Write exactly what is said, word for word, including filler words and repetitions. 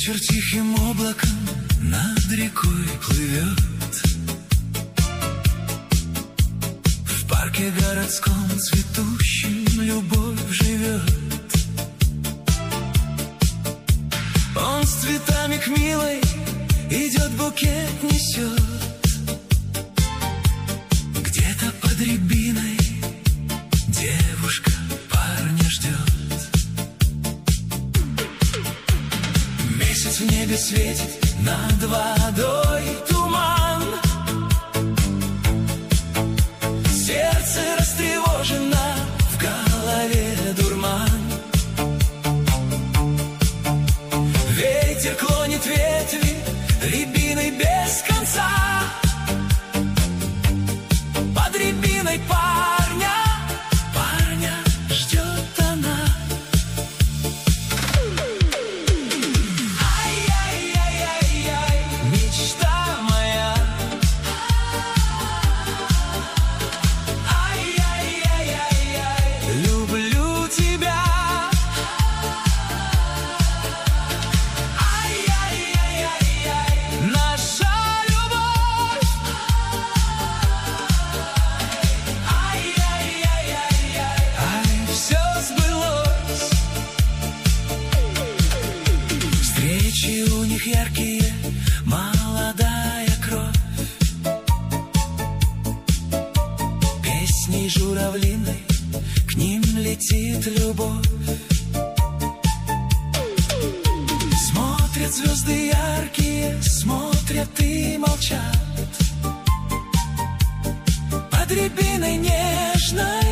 Вечер тихим облаком над рекой плывет. В парке городском цветущем любовь живет. Он с цветами к милой идет, букет несет. Где-то под рябиной девушка парня ждет. Месяц в небе светит, над водой туман. Сердце растревожено, в голове дурман. Ветер клонит ветви рябиной без конца. Под рябиной парня, парня ждет она. Ай-яй-яй-яй-яй, мечта моя. Ай-яй-яй-яй-яй, люблю тебя. Ай-яй-яй-яй-яй, наша любовь. Ай-яй-яй-яй-яй, ай, все сбылось. Встречи у них яркие, молодая кровь. Песней журавлиной к ним летит любовь. Смотрят звезды яркие, смотрят и молчат. Под рябиной нежной